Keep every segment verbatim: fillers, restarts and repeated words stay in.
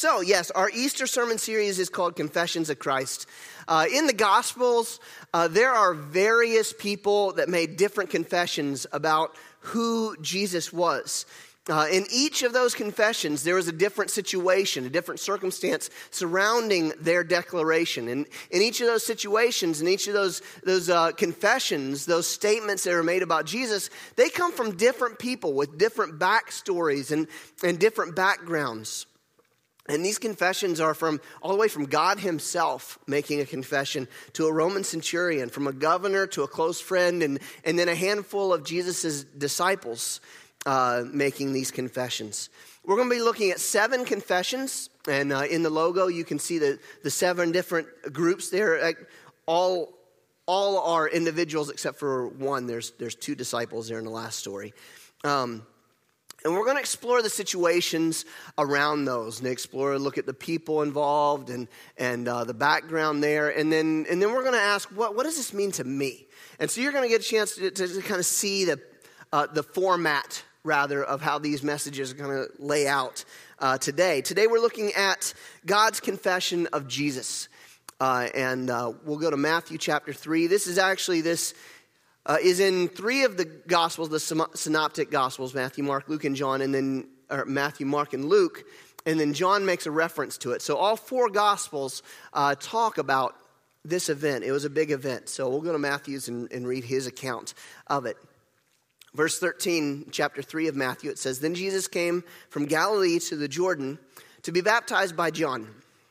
So, yes, our Easter sermon series is called Confessions of Christ. Uh, in the Gospels, uh, there are various people that made different confessions about who Jesus was. Uh, in each of those confessions, there was a different situation, a different circumstance surrounding their declaration. And in each of those situations, in each of those, those uh, confessions, those statements that are made about Jesus, they come from different people with different backstories and, and different backgrounds. And these confessions are from all the way from God himself making a confession to a Roman centurion, from a governor to a close friend, and, and then a handful of Jesus' disciples uh, making these confessions. We're going to be looking at seven confessions, and uh, in the logo you can see the, the seven different groups there. All, all are individuals except for one. There's, there's two disciples there in the last story. Um And we're going to explore the situations around those and explore, look at the people involved and and uh, the background there. And then and then we're going to ask, what, what does this mean to me? And so you're going to get a chance to, to, to kind of see the, uh, the format, rather, of how these messages are going to lay out uh, today. Today we're looking at God's confession of Jesus. Uh, and uh, we'll go to Matthew chapter three. This is actually this... Uh, is in three of the Gospels, the synoptic Gospels, Matthew, Mark, Luke, and John, and then or Matthew, Mark, and Luke, and then John makes a reference to it. So all four Gospels uh, talk about this event. It was a big event. So we'll go to Matthew's and, and read his account of it. Verse thirteen, chapter three of Matthew, it says, "Then Jesus came from Galilee to the Jordan to be baptized by John.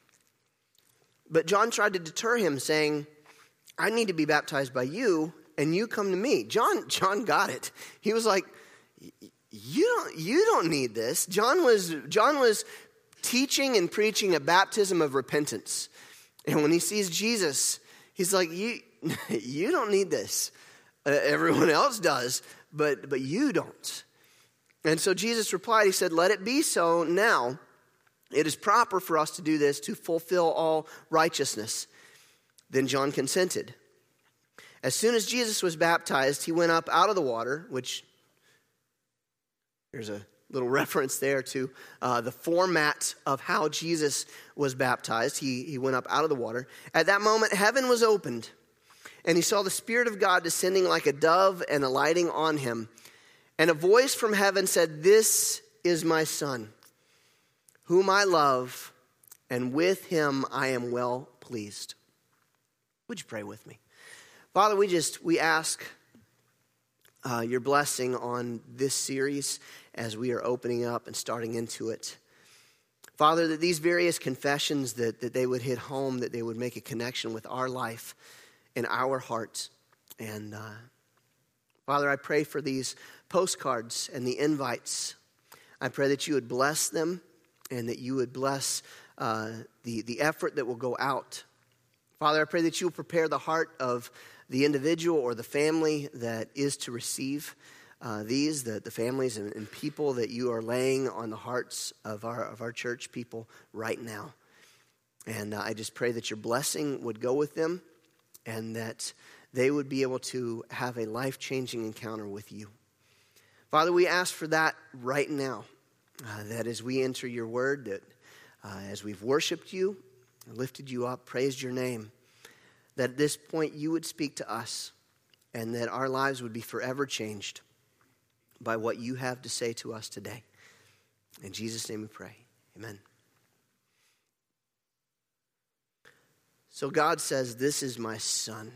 But John tried to deter him, saying, 'I need to be baptized by you, and you come to me.'" John, John got it. He was like, "You don't, you don't need this." John was, John was teaching and preaching a baptism of repentance, and when he sees Jesus, he's like, "You, you don't need this. Uh, everyone else does, but but you don't." And so Jesus replied. He said, "Let it be so now. It is proper for us to do this to fulfill all righteousness." Then John consented. As soon as Jesus was baptized, he went up out of the water, which there's a little reference there to uh, the format of how Jesus was baptized. He, he went up out of the water. At that moment, heaven was opened, and he saw the Spirit of God descending like a dove and alighting on him. And a voice from heaven said, "This is my Son, whom I love, and with him I am well pleased." Would you pray with me? Father, we just, we ask uh, your blessing on this series as we are opening up and starting into it. Father, that these various confessions, that, that they would hit home, that they would make a connection with our life and our hearts. And uh, Father, I pray for these postcards and the invites. I pray that you would bless them and that you would bless uh, the, the effort that will go out. Father, I pray that you will prepare the heart of the individual or the family that is to receive uh, these, the, the families and, and people that you are laying on the hearts of our of our church people right now. And uh, I just pray that your blessing would go with them and that they would be able to have a life-changing encounter with you. Father, we ask for that right now, uh, that as we enter your word, that uh, as we've worshiped you, lifted you up, praised your name, that at this point you would speak to us and that our lives would be forever changed by what you have to say to us today. In Jesus' name we pray. Amen. So God says, "This is my Son.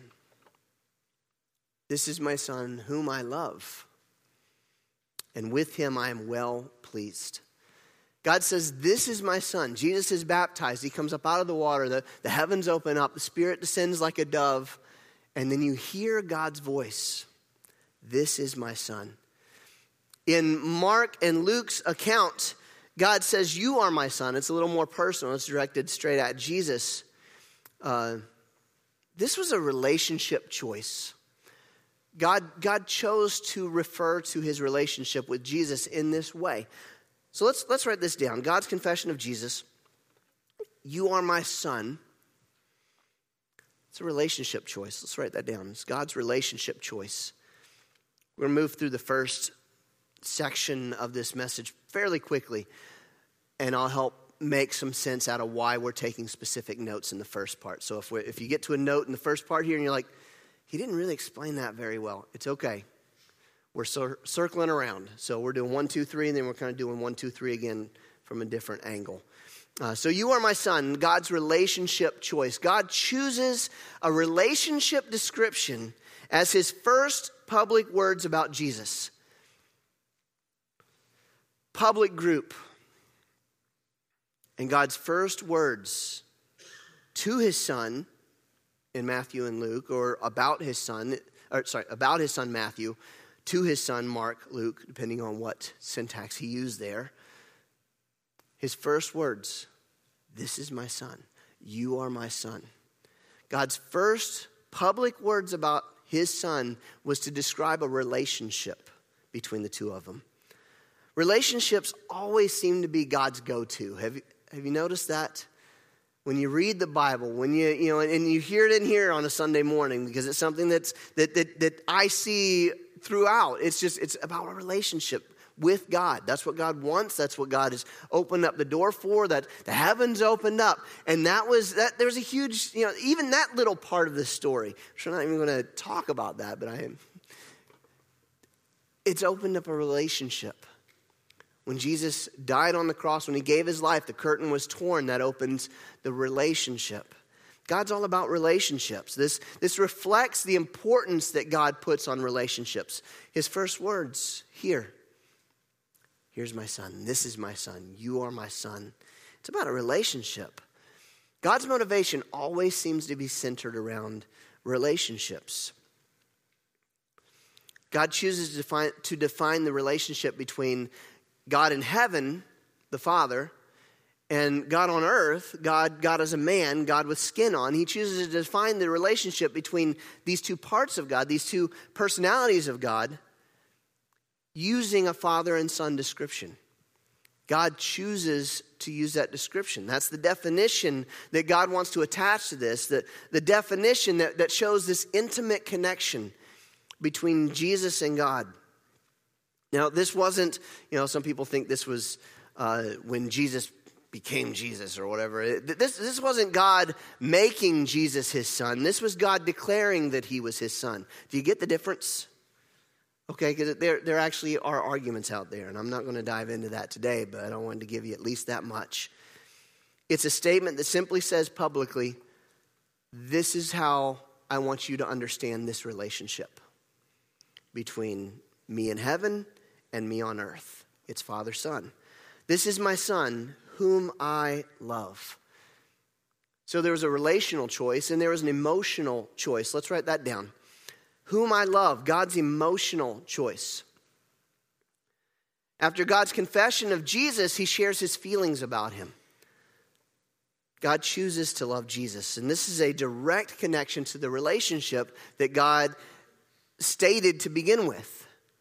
This is my Son whom I love, and with him I am well pleased." God says, "This is my Son." Jesus is baptized. He comes up out of the water. The, the heavens open up. The Spirit descends like a dove. And then you hear God's voice. "This is my Son." In Mark and Luke's account, God says, "You are my Son." It's a little more personal. It's directed straight at Jesus. Uh, this was a relationship choice. God, God chose to refer to his relationship with Jesus in this way. So let's let's write this down. God's confession of Jesus. "You are my Son." It's a relationship choice. Let's write that down. It's God's relationship choice. We're going to move through the first section of this message fairly quickly, and I'll help make some sense out of why we're taking specific notes in the first part. So if we if you get to a note in the first part here and you're like, he didn't really explain that very well, it's okay. We're cir- circling around. So we're doing one, two, three, and then we're kind of doing one, two, three again from a different angle. Uh, so you are my son, God's relationship choice. God chooses a relationship description as his first public words about Jesus. Public group. And God's first words to his son in Matthew and Luke, or about his son, or sorry, about his son Matthew, to his son Mark, Luke, depending on what syntax he used there. His first words, this is my son. You are my son. God's first public words about his son was to describe a relationship between the two of them. Relationships always seem to be God's go-to. Have you, have you noticed that? When you read the Bible, when you, you know, and you hear it in here on a Sunday morning, because it's something that's, that, that, that I see throughout. It's just, it's about a relationship with God. That's what God wants. That's what God has opened up the door for, that the heavens opened up. And that was, that. There's a huge, you know, even that little part of this story. I'm not even going to talk about that, but I am. It's opened up a relationship. When Jesus died on the cross, when he gave his life, the curtain was torn. That opens the relationship. God's all about relationships. This, this reflects the importance that God puts on relationships. His first words here. Here's my son. This is my son. You are my son. It's about a relationship. God's motivation always seems to be centered around relationships. God chooses to define, to define the relationship between God in heaven, the Father, and God on earth, God, God as a man, God with skin on. He chooses to define the relationship between these two parts of God, these two personalities of God, using a father and son description. God chooses to use that description. That's the definition that God wants to attach to this, that the definition that, that shows this intimate connection between Jesus and God. Now, this wasn't, you know, some people think this was uh, when Jesus became Jesus or whatever. This, this wasn't God making Jesus his son. This was God declaring that he was his son. Do you get the difference? Okay, because there, there actually are arguments out there, and I'm not going to dive into that today, but I wanted to give you at least that much. It's a statement that simply says publicly, this is how I want you to understand this relationship between me in heaven and me on earth. It's Father-Son. This is my son, whom I love. So there was a relational choice, and there was an emotional choice. Let's write that down. Whom I love, God's emotional choice. After God's confession of Jesus, he shares his feelings about him. God chooses to love Jesus, and this is a direct connection to the relationship that God stated to begin with.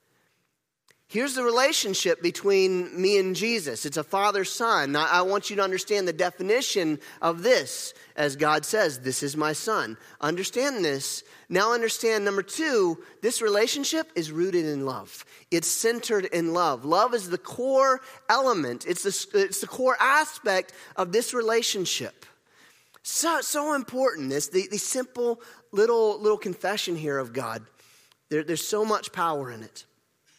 Here's the relationship between me and Jesus. It's a father-son. I, I want you to understand the definition of this. As God says, this is my son. Understand this. Now understand, number two, this relationship is rooted in love. It's centered in love. Love is the core element. It's the, it's the core aspect of this relationship. So, so important. This the, the simple little, little confession here of God. There, there's so much power in it.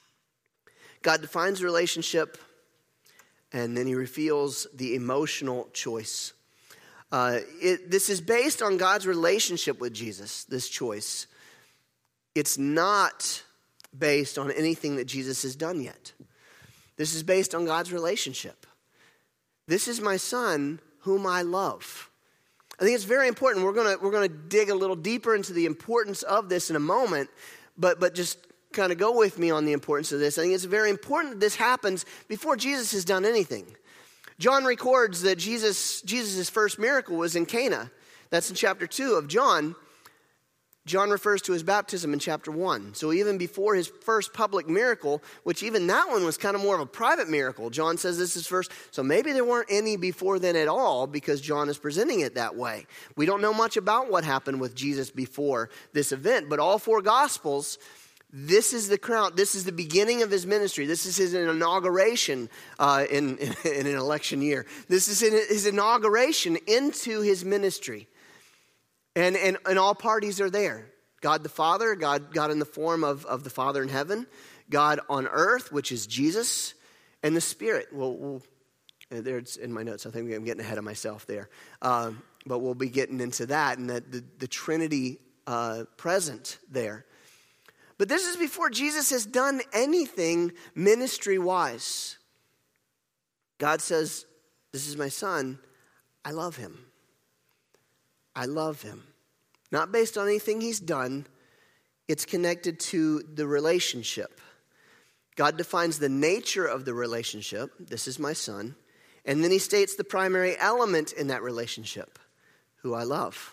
God defines the relationship, and then he reveals the emotional choice. Uh, it, this is based on God's relationship with Jesus, this choice. It's not based on anything that Jesus has done yet. This is based on God's relationship. This is my son whom I love. I think it's very important. We're gonna we're gonna dig a little deeper into the importance of this in a moment, but but just kind of go with me on the importance of this. I think it's very important that this happens before Jesus has done anything. John records that Jesus Jesus' first miracle was in Cana. That's in chapter two of John. John refers to his baptism in chapter one. So even before his first public miracle, which even that one was kind of more of a private miracle, John says this is first. So maybe there weren't any before then at all because John is presenting it that way. We don't know much about what happened with Jesus before this event, but all four Gospels This is the crown. This is the beginning of his ministry. This is his inauguration uh, in, in, in an election year. This is his inauguration into his ministry. And, and, and all parties are there. God the Father, God, God in the form of, of the Father in heaven, God on earth, which is Jesus, and the Spirit. We'll, we'll, there it's in my notes. I think I'm getting ahead of myself there. Um, but we'll be getting into that and that the, the Trinity uh, present there. But this is before Jesus has done anything ministry-wise. God says, this is my son. I love him. I love him. Not based on anything he's done. It's connected to the relationship. God defines the nature of the relationship. This is my son. And then he states the primary element in that relationship, who I love.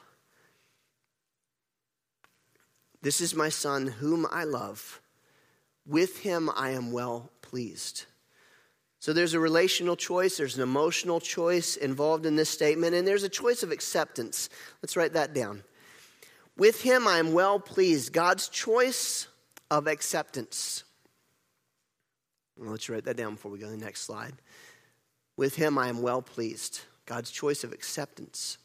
This is my son whom I love. With him I am well pleased. So there's a relational choice. There's an emotional choice involved in this statement. And there's a choice of acceptance. Let's write that down. With him I am well pleased. God's choice of acceptance. Well, let's write that down before we go to the next slide. With him I am well pleased. God's choice of acceptance.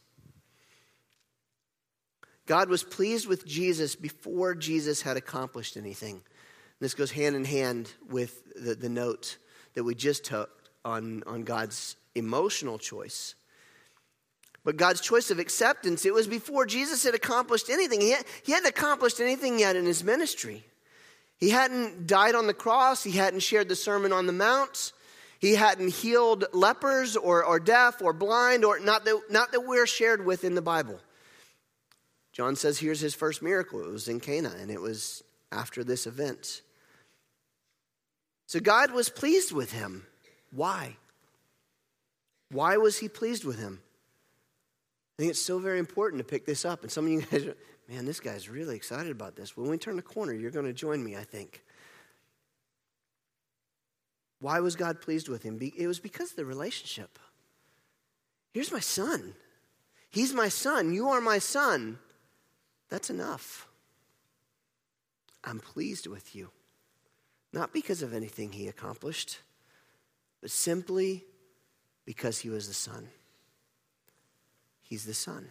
God was pleased with Jesus before Jesus had accomplished anything. This goes hand in hand with the, the note that we just took on, on God's emotional choice. But God's choice of acceptance, it was before Jesus had accomplished anything. He, had, he hadn't accomplished anything yet in his ministry. He hadn't died on the cross. He hadn't shared the Sermon on the Mount. He hadn't healed lepers or, or deaf or blind, or not that, not that we're shared with in the Bible. John says here's his first miracle. It was in Cana, and it was after this event. So God was pleased with him. Why? Why was he pleased with him? I think it's so very important to pick this up. And some of you guys are, man, this guy's really excited about this. When we turn the corner, you're going to join me, I think. Why was God pleased with him? It was because of the relationship. Here's my son. He's my son. You are my son. That's enough. I'm pleased with you. Not because of anything he accomplished, but simply because he was the son. He's the son.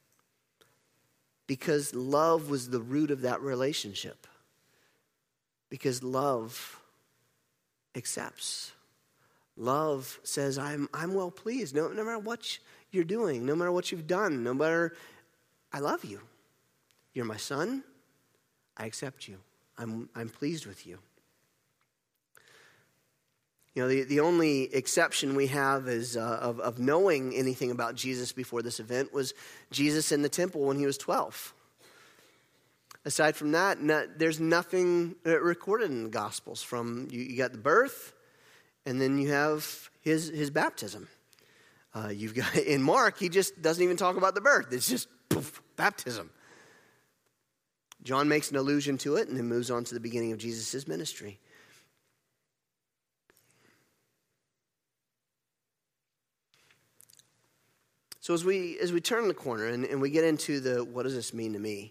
Because love was the root of that relationship. Because love accepts. Love says, I'm, I'm well pleased. No, no matter what you're doing, no matter what you've done, no matter, I love you. You're my son. I accept you. I'm, I'm pleased with you. You know, the, the only exception we have is uh, of, of knowing anything about Jesus before this event was Jesus in the temple when he was twelve. Aside from that, no, there's nothing recorded in the Gospels. From you, you got the birth, and then you have his his baptism. Uh, you've got in Mark, he just doesn't even talk about the birth. It's just poof, baptism. John makes an allusion to it and then moves on to the beginning of Jesus' ministry. So as we as we turn the corner and, and we get into the what does this mean to me?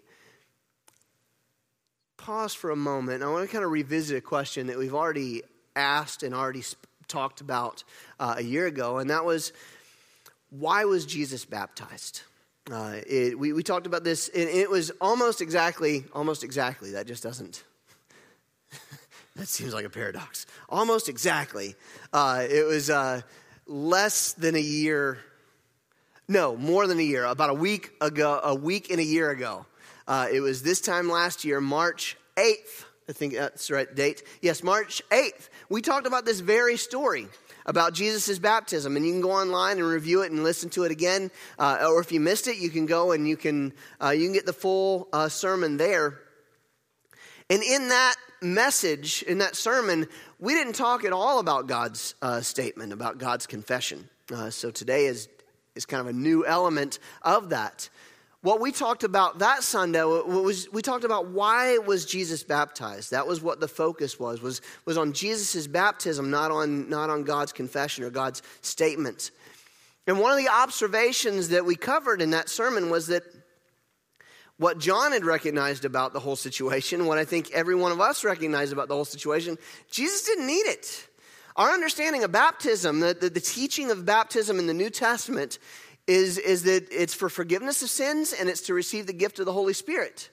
Pause for a moment. I want to kind of revisit a question that we've already asked and already sp- talked about uh, a year ago, and that was, why was Jesus baptized? Uh, it, we, we talked about this, and it was almost exactly, almost exactly, that just doesn't, that seems like a paradox. Almost exactly. Uh, it was uh, less than a year, no, more than a year, about a week ago, a week and a year ago. Uh, it was this time last year, March eighth. I think that's the right date. Yes, March eighth. We talked about this very story about Jesus' baptism. And you can go online and review it and listen to it again. Uh, or if you missed it, you can go and you can uh, you can get the full uh, sermon there. And in that message, in that sermon, we didn't talk at all about God's uh, statement, about God's confession. Uh, so today is, is kind of a new element of that. What we talked about that Sunday was we talked about why was Jesus baptized. That was what the focus was, was, was on Jesus' baptism, not on, not on God's confession or God's statement. And one of the observations that we covered in that sermon was that What John had recognized about the whole situation, what I think every one of us recognized about the whole situation, Jesus didn't need it. Our understanding of baptism, the, the, the teaching of baptism in the New Testament is, is that it's for forgiveness of sins and it's to receive the gift of the Holy Spirit.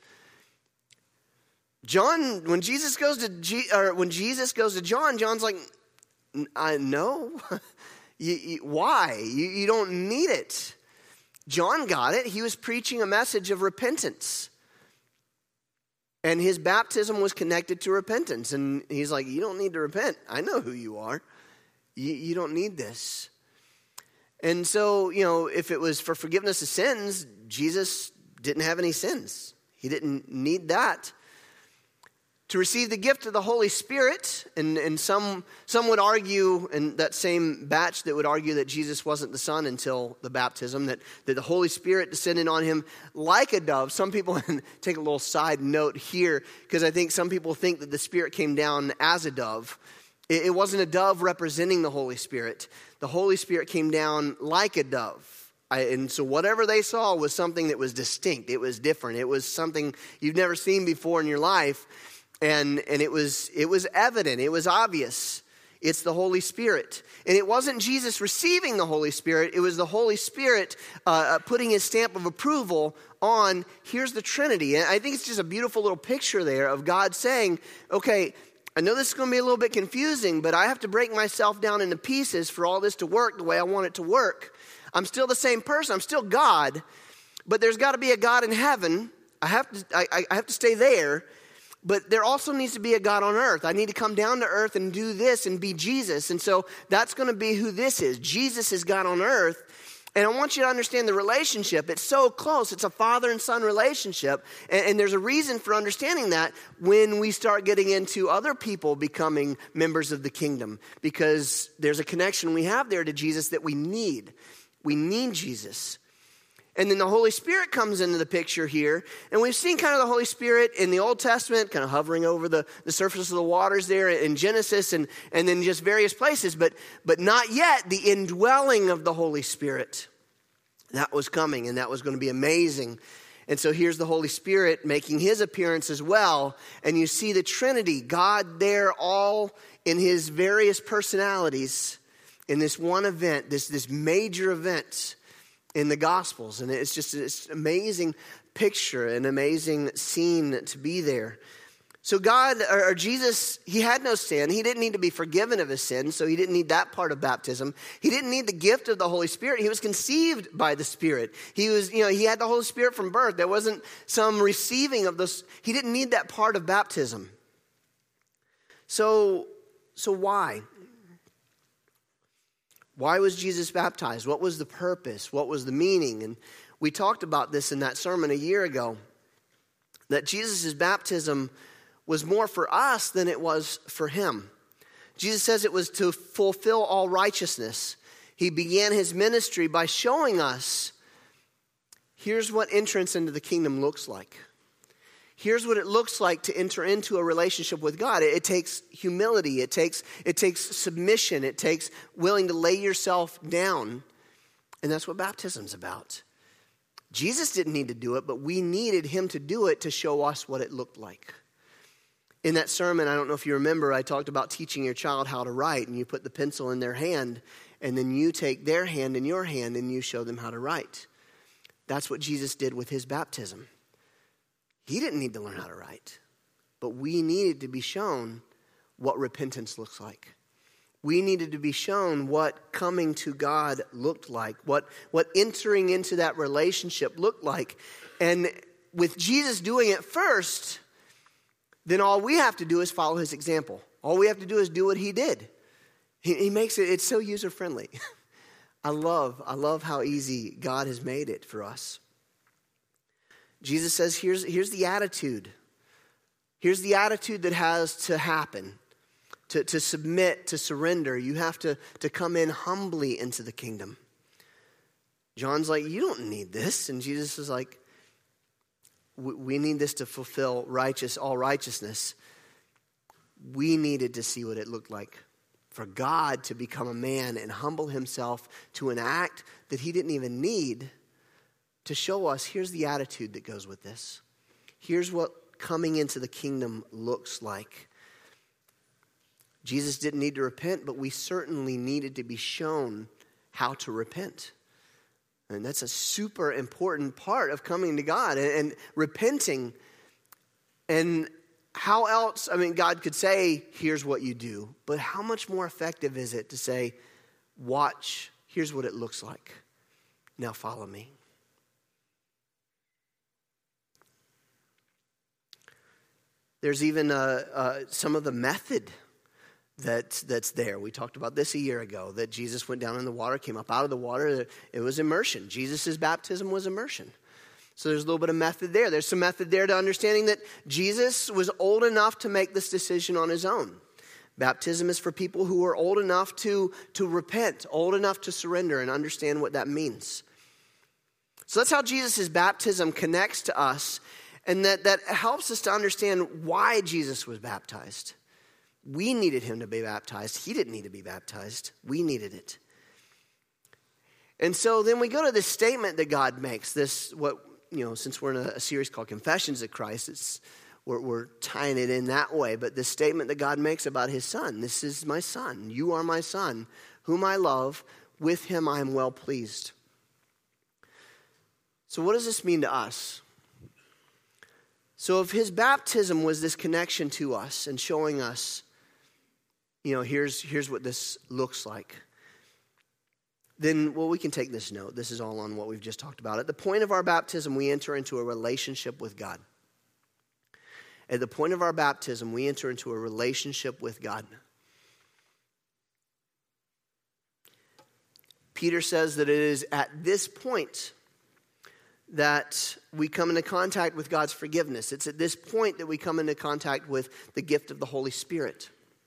John, when Jesus goes to G, or when Jesus goes to John, John's like, I know. you, you, why? You, you don't need it. John got it. He was preaching a message of repentance. And his baptism was connected to repentance. And he's like, you don't need to repent. I know who you are. You, you don't need this. And so, you know, if it was for forgiveness of sins, Jesus didn't have any sins. He didn't need that. To receive the gift of the Holy Spirit, and, and some some would argue, in that same batch that would argue that Jesus wasn't the Son until the baptism, that, that the Holy Spirit descended on him like a dove. Some people, and take a little side note here, because I think some people think that the Spirit came down as a dove. It, it wasn't a dove representing the Holy Spirit. The Holy Spirit came down like a dove. I, and so whatever they saw was something that was distinct. It was different. It was something you've never seen before in your life. And and it was it was evident. It was obvious. It's the Holy Spirit. And it wasn't Jesus receiving the Holy Spirit. It was the Holy Spirit uh, putting his stamp of approval on, here's the Trinity. And I think it's just a beautiful little picture there of God saying, okay, I know this is going to be a little bit confusing, but I have to break myself down into pieces for all this to work the way I want it to work. I'm still the same person. I'm still God. But there's got to be a God in heaven. I have to, I, I have to stay there. But there also needs to be a God on earth. I need to come down to earth and do this and be Jesus. And so that's going to be who this is. Jesus is God on earth. And I want you to understand the relationship. It's so close. It's a father and son relationship. And, and there's a reason for understanding that when we start getting into other people becoming members of the kingdom. Because there's a connection we have there to Jesus that we need. We need Jesus. And then the Holy Spirit comes into the picture here. And we've seen kind of the Holy Spirit in the Old Testament, kind of hovering over the, the surface of the waters there in Genesis and, and then just various places. But, but not yet the indwelling of the Holy Spirit. That was coming, and that was going to be amazing. And so here's the Holy Spirit making his appearance as well. And you see the Trinity, God there all in his various personalities in this one event, this, this major event in the Gospels. And it's just this amazing picture, an amazing scene to be there. So God, or, or Jesus, he had no sin. He didn't need to be forgiven of his sins, so he didn't need that part of baptism. He didn't need the gift of the Holy Spirit. He was conceived by the Spirit. He was, you know, he had the Holy Spirit from birth. There wasn't some receiving of this. He didn't need that part of baptism. So, so why? Why was Jesus baptized? What was the purpose? What was the meaning? And we talked about this in that sermon a year ago, that Jesus' baptism was more for us than it was for him. Jesus says it was to fulfill all righteousness. He began his ministry by showing us, here's what entrance into the kingdom looks like. Here's what it looks like to enter into a relationship with God. It, it takes humility. It takes, it takes submission. It takes willing to lay yourself down. And that's what baptism's about. Jesus didn't need to do it, but we needed him to do it to show us what it looked like. In that sermon, I don't know if you remember, I talked about teaching your child how to write, and you put the pencil in their hand, and then you take their hand in your hand, and you show them how to write. That's what Jesus did with his baptism. He didn't need to learn how to write, but we needed to be shown what repentance looks like. We needed to be shown what coming to God looked like, what, what entering into that relationship looked like. And with Jesus doing it first, then all we have to do is follow his example. All we have to do is do what he did. He, he makes it, it's so user-friendly. I love, I love how easy God has made it for us. Jesus says, here's, here's the attitude. Here's the attitude that has to happen. To, to submit, to surrender. You have to, to come in humbly into the kingdom. John's like, you don't need this. And Jesus is like, we need this to fulfill righteous, all righteousness. We needed to see what it looked like for God to become a man and humble himself to an act that he didn't even need, to show us, here's the attitude that goes with this. Here's what coming into the kingdom looks like. Jesus didn't need to repent, but we certainly needed to be shown how to repent. And that's a super important part of coming to God and, and repenting. And how else, I mean, God could say, here's what you do. But how much more effective is it to say, watch, here's what it looks like. Now follow me. There's even uh, uh, some of the method that, that's there. We talked about this a year ago, that Jesus went down in the water, came up out of the water. It was immersion. Jesus' baptism was immersion. So there's a little bit of method there. There's some method there to understanding that Jesus was old enough to make this decision on his own. Baptism is for people who are old enough to, to repent, old enough to surrender and understand what that means. So that's how Jesus' baptism connects to us. And that, that helps us to understand why Jesus was baptized. We needed him to be baptized. He didn't need to be baptized. We needed it. And so then we go to this statement that God makes. This, what, you know, since we're in a, a series called Confessions of Christ, it's, we're, we're tying it in that way. But this statement that God makes about his son. This is my son. You are my son, whom I love. With him I am well pleased. So what does this mean to us? So if his baptism was this connection to us and showing us, you know, here's, here's what this looks like, then, well, we can take this note. This is all on what we've just talked about. At the point of our baptism, we enter into a relationship with God. At the point of our baptism, we enter into a relationship with God. Peter says that it is at this point that we come into contact with God's forgiveness. It's at this point that we come into contact with the gift of the Holy Spirit.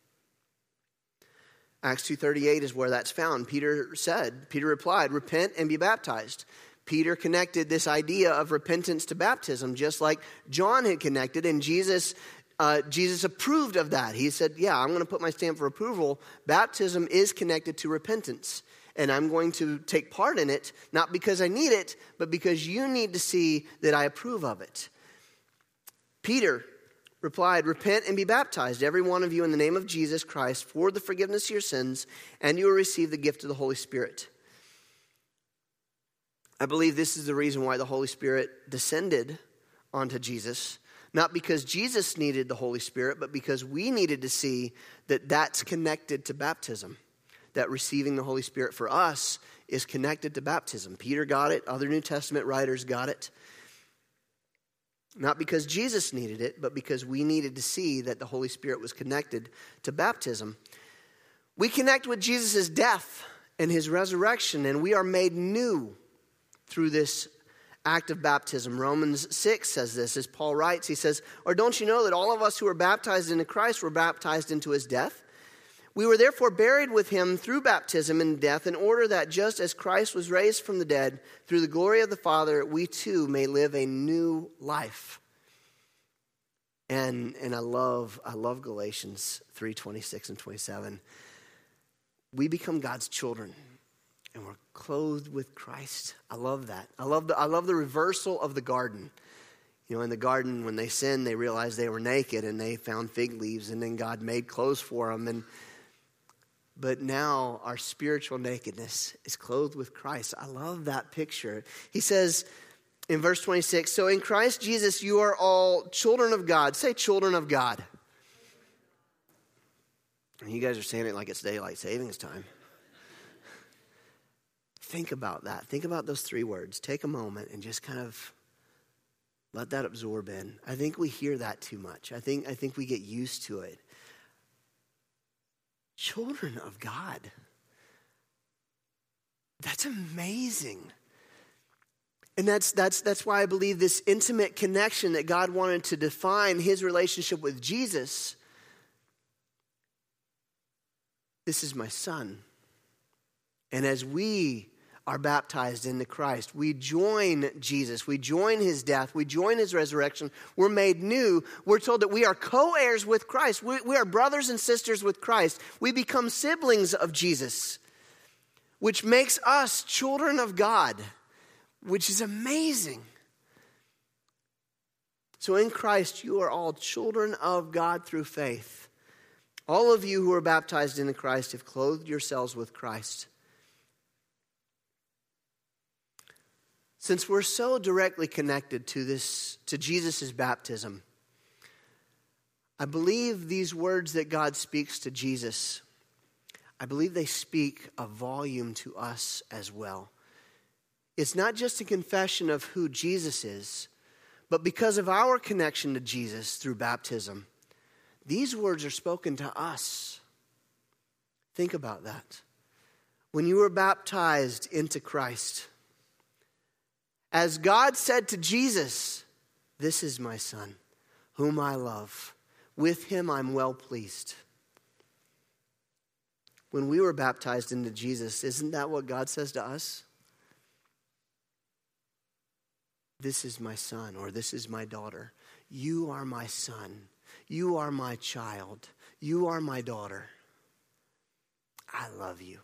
Acts two thirty-eight is where that's found. Peter said, Peter replied, repent and be baptized. Peter connected this idea of repentance to baptism, just like John had connected, and Jesus uh, Jesus approved of that. He said, yeah, I'm going to put my stamp for approval. Baptism is connected to repentance. And I'm going to take part in it, not because I need it, but because you need to see that I approve of it. Peter replied, repent and be baptized, every one of you, in the name of Jesus Christ, for the forgiveness of your sins, and you will receive the gift of the Holy Spirit. I believe this is the reason why the Holy Spirit descended onto Jesus. Not because Jesus needed the Holy Spirit, but because we needed to see that that's connected to baptism. That receiving the Holy Spirit for us is connected to baptism. Peter got it. Other New Testament writers got it. Not because Jesus needed it, but because we needed to see that the Holy Spirit was connected to baptism. We connect with Jesus' death and his resurrection, and we are made new through this act of baptism. Romans six says this, as Paul writes, he says, or don't you know that all of us who are baptized into Christ were baptized into his death? We were therefore buried with him through baptism and death, in order that just as Christ was raised from the dead through the glory of the Father, we too may live a new life. And and I love I love Galatians three twenty-six and twenty-seven. We become God's children, and we're clothed with Christ. I love that. I love the I love the reversal of the garden. You know, in the garden, when they sinned, they realized they were naked, and they found fig leaves, and then God made clothes for them. And But now our spiritual nakedness is clothed with Christ. I love that picture. He says in verse twenty-six, so in Christ Jesus you are all children of God. Say children of God. And you guys are saying it like it's daylight savings time. Think about that. Think about those three words. Take a moment and just kind of let that absorb in. I think we hear that too much. I think I think we get used to it. Children of God. That's amazing. And that's that's that's why I believe this intimate connection that God wanted to define his relationship with Jesus. This is my son. And as we are baptized into Christ, we join Jesus. We join his death. We join his resurrection. We're made new. We're told that we are co-heirs with Christ. We, we are brothers and sisters with Christ. We become siblings of Jesus, which makes us children of God. which is amazing. So in Christ, you are all children of God through faith. All of you who are baptized into Christ have clothed yourselves with Christ. Since we're so directly connected to this, to Jesus' baptism, I believe these words that God speaks to Jesus, I believe they speak a volume to us as well. It's not just a confession of who Jesus is, but because of our connection to Jesus through baptism, these words are spoken to us. Think about that. When you were baptized into Christ, as God said to Jesus, "This is my Son, whom I love. With him I'm well pleased." When we were baptized into Jesus, isn't that what God says to us? "This is my son," or "This is my daughter. You are my son. You are my child. You are my daughter. I love you.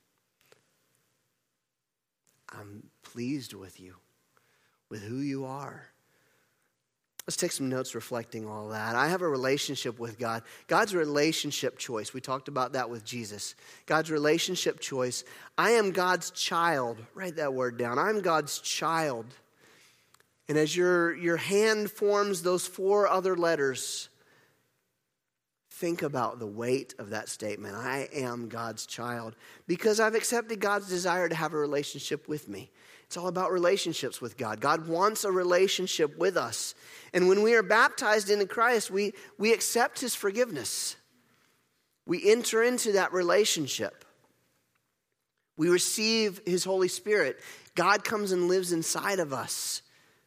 I'm pleased with you, with who you are." Let's take some notes reflecting all that. I have a relationship with God. God's relationship choice. We talked about that with Jesus. God's relationship choice. I am God's child. Write that word down. I'm God's child. And as your, your hand forms those four other letters, think about the weight of that statement. I am God's child. Because I've accepted God's desire to have a relationship with me. It's all about relationships with God. God wants a relationship with us. And when we are baptized into Christ, we, we accept his forgiveness. We enter into that relationship. We receive his Holy Spirit. God comes and lives inside of us.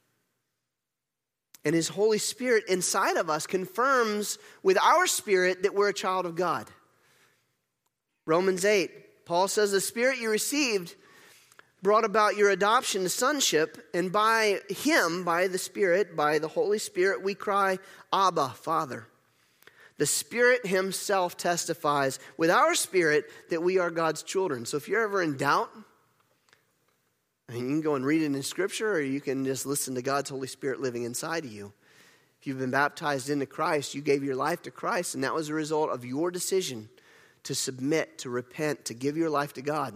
And his Holy Spirit inside of us confirms with our spirit that we're a child of God. Romans eight, Paul says, "The Spirit you received brought about your adoption to sonship, and by him, by the Spirit, by the Holy Spirit, we cry, Abba, Father." The Spirit himself testifies with our spirit that we are God's children. So if you're ever in doubt, I mean, you can go and read it in Scripture, or you can just listen to God's Holy Spirit living inside of you. If you've been baptized into Christ, you gave your life to Christ, and that was a result of your decision to submit, to repent, to give your life to God.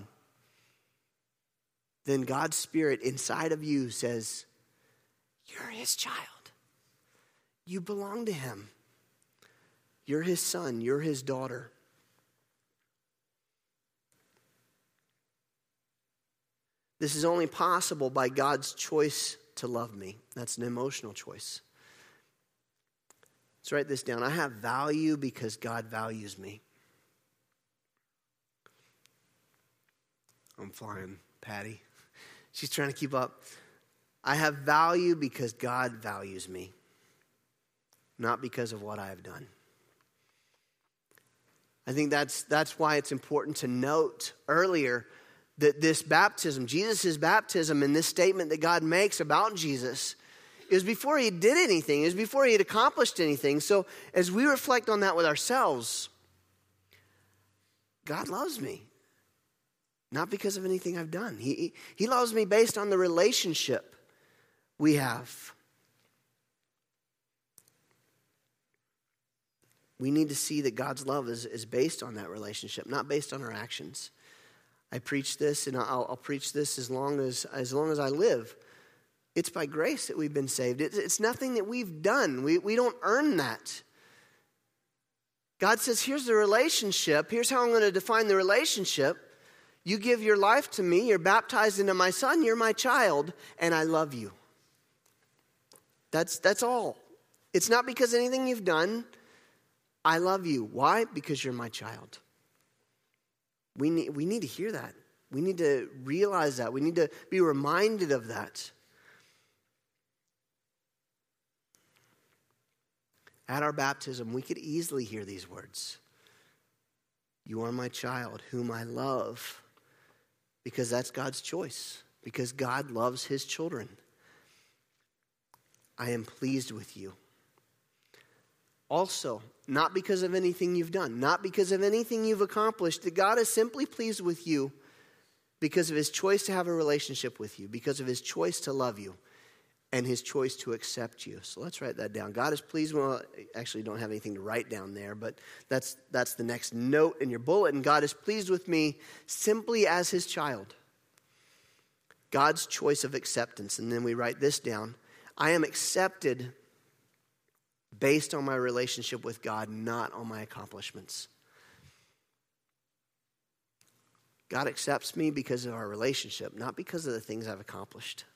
Then God's Spirit inside of you says, you're his child. You belong to him. You're his son. You're his daughter. This is only possible by God's choice to love me. That's an emotional choice. Let's write this down. I have value because God values me. I'm flying, Patty. She's trying to keep up. I have value because God values me, not because of what I have done. I think that's that's why it's important to note earlier that this baptism, Jesus' baptism, and this statement that God makes about Jesus is before he did anything, is before he had accomplished anything. So as we reflect on that with ourselves, God loves me. Not because of anything I've done. He, he loves me based on the relationship we have. We need to see that God's love is, is based on that relationship, not based on our actions. I preach this, and I'll, I'll preach this as long as, as long as I live. It's by grace that we've been saved. It's, it's nothing that we've done. We, we don't earn that. God says, here's the relationship. Here's how I'm going to define the relationship. You give your life to me. You're baptized into my son. You're my child, and I love you. That's, that's all. It's not because of anything you've done. I love you. Why? Because you're my child. We need, we need to hear that. We need to realize that. We need to be reminded of that. At our baptism, we could easily hear these words. You are my child, whom I love. Because that's God's choice. Because God loves his children. I am pleased with you. Also, not because of anything you've done, not because of anything you've accomplished, that God is simply pleased with you because of his choice to have a relationship with you, because of his choice to love you, and his choice to accept you. So let's write that down. God is pleased. Well, actually, don't have anything to write down there, but that's that's the next note in your bulletin. God is pleased with me simply as his child. God's choice of acceptance. And then we write this down. I am accepted based on my relationship with God, not on my accomplishments. God accepts me because of our relationship, not because of the things I've accomplished.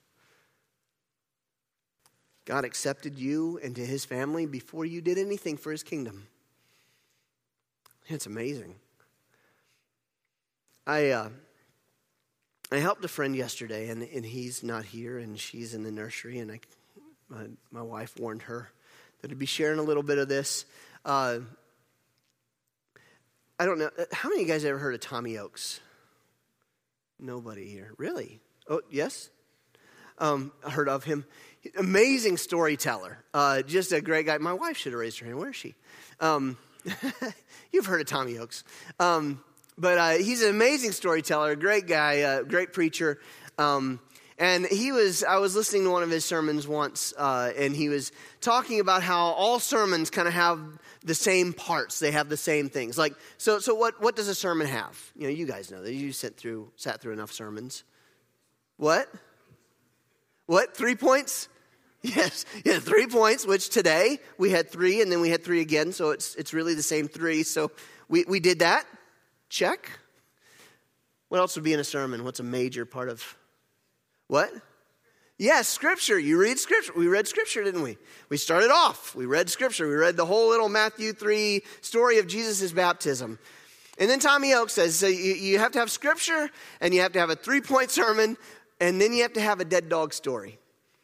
God accepted you into his family before you did anything for his kingdom. It's amazing. I uh, I helped a friend yesterday, and, and he's not here, and she's in the nursery, and I, my, my wife warned her that I'd be sharing a little bit of this. Uh, I don't know. How many of you guys ever heard of Tommy Oakes? Nobody here. Really? Oh, yes? Um, I heard of him. Amazing storyteller. Uh, just a great guy. My wife should have raised her hand. Where is she? Um, you've heard of Tommy Oakes. Um, but uh, he's an amazing storyteller, a great guy, uh, great preacher. Um, and he was, I was listening to one of his sermons once, uh, and he was talking about how all sermons kind of have the same parts. They have the same things. Like, so, so what, what does a sermon have? You know, you guys know that. You sat through, sat through enough sermons. What? What? Three points? Yes. Yeah, three points, which today we had three, and then we had three again, so it's it's really the same three. So we, we did that. Check. What else would be in a sermon? What's a major part of... What? Yes, Scripture. You read Scripture. We read Scripture, didn't we? We started off. We read Scripture. We read the whole little Matthew three story of Jesus' baptism. And then Tommy Oakes says, so you, you have to have Scripture, and you have to have a three-point sermon, and then you have to have a dead dog story.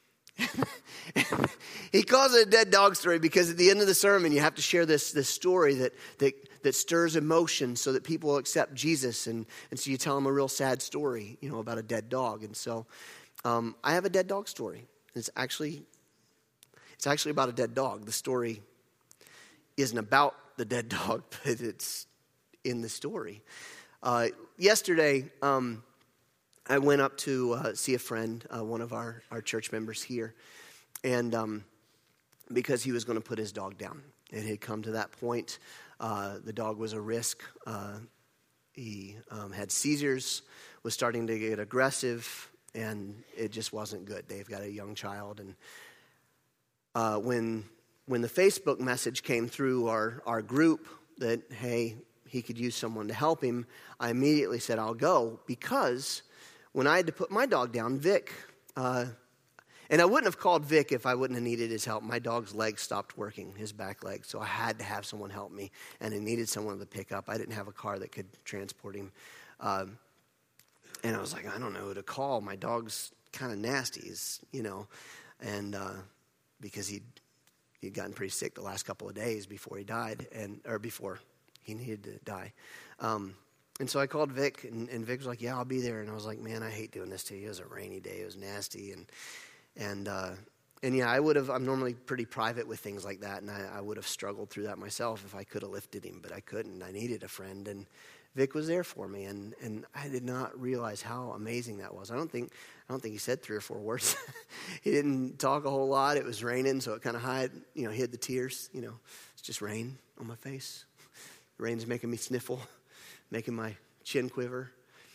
He calls it a dead dog story because at the end of the sermon, you have to share this, this story that, that, that stirs emotion so that people will accept Jesus. And, and so you tell them a real sad story, you know, about a dead dog. And so um, I have a dead dog story. It's actually, it's actually about a dead dog. The story isn't about the dead dog, but it's in the story. Uh, yesterday, um, I went up to uh, see a friend, uh, one of our, our church members here, and um, because he was going to put his dog down. It had come to that point. Uh, the dog was a risk. Uh, he um, had seizures, was starting to get aggressive, and it just wasn't good. They've got a young child, and uh, when when the Facebook message came through our, our group that, hey, he could use someone to help him, I immediately said, I'll go, because when I had to put my dog down, Vic, uh, and I wouldn't have called Vic if I wouldn't have needed his help. My dog's leg stopped working, his back leg, so I had to have someone help me, and I needed someone to pick up. I didn't have a car that could transport him. Uh, and I was like, I don't know who to call. My dog's kind of nasty, is, you know, and uh, because he'd, he'd gotten pretty sick the last couple of days before he died, and or before he needed to die. Um And so I called Vic, and, and Vic was like, yeah, I'll be there. And I was like, man, I hate doing this to you. It was a rainy day. It was nasty. And, and, uh, and yeah, I would have, I'm normally pretty private with things like that, and I, I would have struggled through that myself if I could have lifted him, but I couldn't. I needed a friend, and Vic was there for me, and, and I did not realize how amazing that was. I don't think, I don't think he said three or four words. He didn't talk a whole lot. It was raining, so it kind of hid, you know, hid the tears. You know, it's just rain on my face. The rain's making me sniffle, making my chin quiver.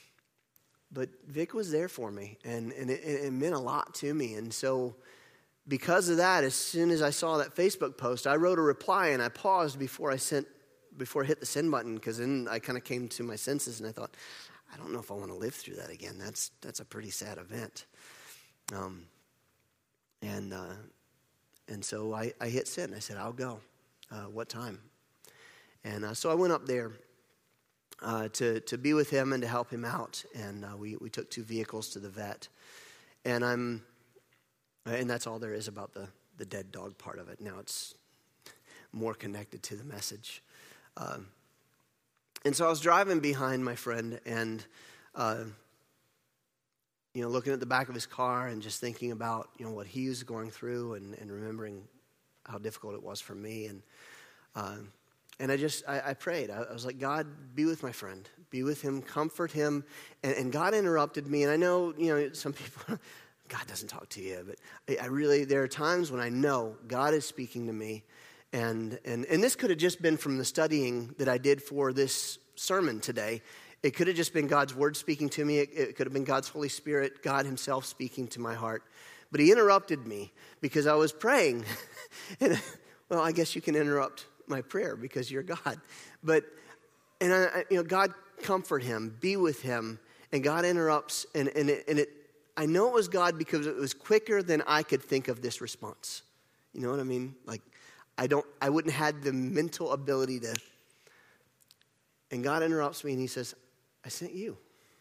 But Vic was there for me, and, and it, it meant a lot to me. And so because of that, as soon as I saw that Facebook post, I wrote a reply, and I paused before I sent, before I hit the send button, because then I kind of came to my senses, and I thought, I don't know if I want to live through that again. That's that's a pretty sad event. Um, and uh, and so I, I hit send. I said, I'll go. Uh, what time? And uh, so I went up there uh, to to be with him and to help him out. And uh, we we took two vehicles to the vet. And I'm and that's all there is about the the dead dog part of it. Now it's more connected to the message. Um, and so I was driving behind my friend, and uh, you know, looking at the back of his car and just thinking about, you know, what he was going through, and, and remembering how difficult it was for me. And uh, And I just, I, I prayed. I, I was like, God, be with my friend. Be with him, comfort him. And, and God interrupted me. And I know, you know, some people, God doesn't talk to you. But I, I really, there are times when I know God is speaking to me. And, and, and this could have just been from the studying that I did for this sermon today. It could have just been God's word speaking to me. It, it could have been God's Holy Spirit, God himself speaking to my heart. But he interrupted me because I was praying. And, well, I guess you can interrupt my prayer because you're God. But, and I, you know, God comfort him, be with him. And God interrupts. And, and, it, and it, I know it was God because it was quicker than I could think of this response. You know what I mean? Like, I don't, I wouldn't have the mental ability to. And God interrupts me and he says, I sent you.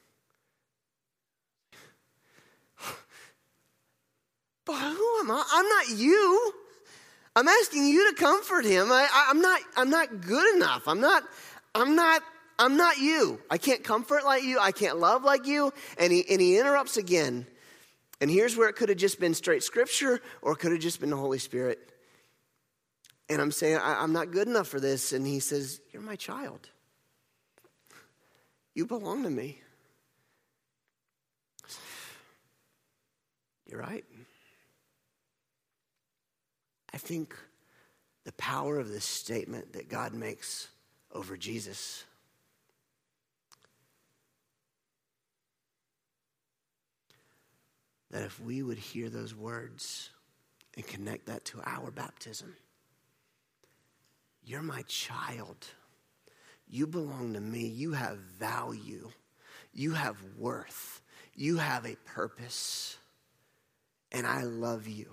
But who am I? I'm not you. I'm asking you to comfort him. I, I, I'm not. I'm not good enough. I'm not. I'm not. I'm not you. I can't comfort like you. I can't love like you. And he and he interrupts again. And here's where it could have just been straight scripture, or it could have just been the Holy Spirit. And I'm saying I, I'm not good enough for this. And he says, "You're my child. You belong to me." You're right. I think the power of this statement that God makes over Jesus that if we would hear those words and connect that to our baptism, you're my child. You belong to me. You have value. You have worth. You have a purpose. And I love you.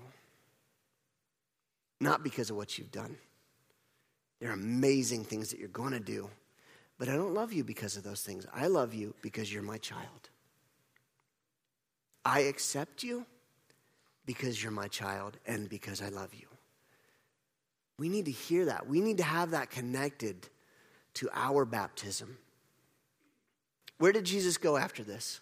Not because of what you've done. There are amazing things that you're going to do. But I don't love you because of those things. I love you because you're my child. I accept you because you're my child and because I love you. We need to hear that. We need to have that connected to our baptism. Where did Jesus go after this?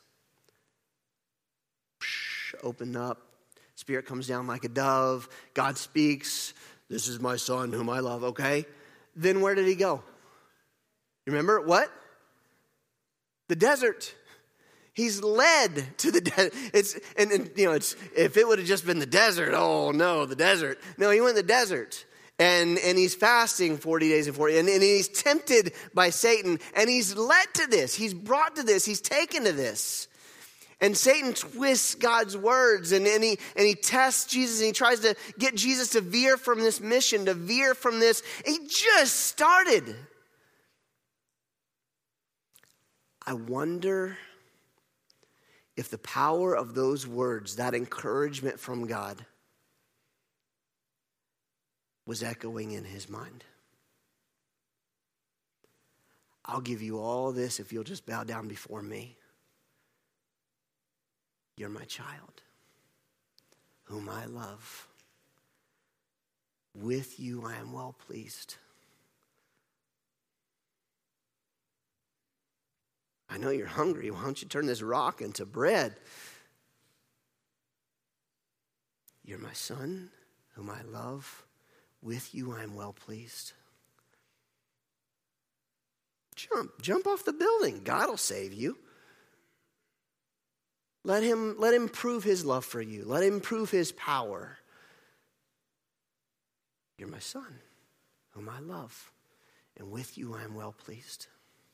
Open up. Spirit comes down like a dove. God speaks. This is my son whom I love. Okay. Then where did he go? You remember what? The desert. He's led to the desert. It's and, and you know it's if it would have just been the desert. Oh no, the desert. No, he went to the desert. And and he's fasting forty days and forty. And, and he's tempted by Satan. And he's led to this. He's brought to this. He's taken to this. And Satan twists God's words. And, and, he, and he tests Jesus. And he tries to get Jesus to veer from this mission. To veer from this. He just started. I wonder if the power of those words, that encouragement from God, was echoing in his mind. I'll give you all this if you'll just bow down before me. You're my child, whom I love. With you I am well pleased. I know you're hungry. Why don't you turn this rock into bread? You're my son, whom I love. With you I am well pleased. Jump. Jump off the building. God will save you. Let him, let him prove his love for you. Let him prove his power. You're my son, whom I love. And with you I am well pleased.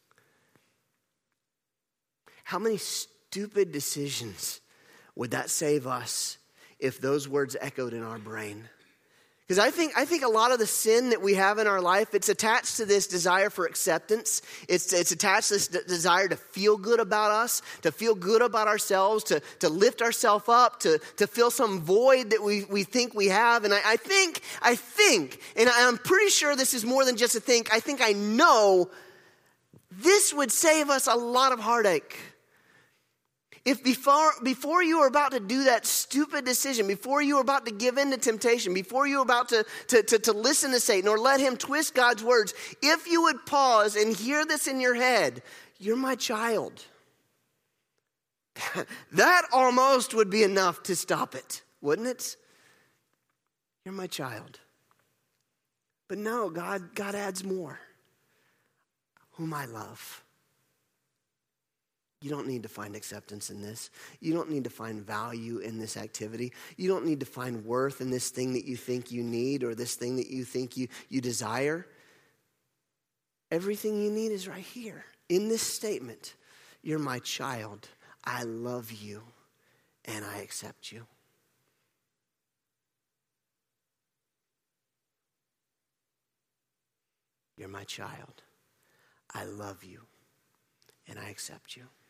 How many stupid decisions would that save us if those words echoed in our brain? Because I think I think a lot of the sin that we have in our life, it's attached to this desire for acceptance. It's, it's attached to this d- desire to feel good about us, to feel good about ourselves, to, to lift ourselves up, to, to fill some void that we, we think we have. And I, I think, I think, and I'm pretty sure this is more than just a think, I think I know this would save us a lot of heartache. If before, before you were about to do that stupid decision, before you were about to give in to temptation, before you were about to, to, to, to listen to Satan or let him twist God's words, if you would pause and hear this in your head, you're my child. That almost would be enough to stop it, wouldn't it? You're my child. But no, God, God adds more. whom I love. You don't need to find acceptance in this. You don't need to find value in this activity. You don't need to find worth in this thing that you think you need or this thing that you think you, you desire. Everything you need is right here in this statement. You're my child. I love you and I accept you. You're my child. I love you and I accept you.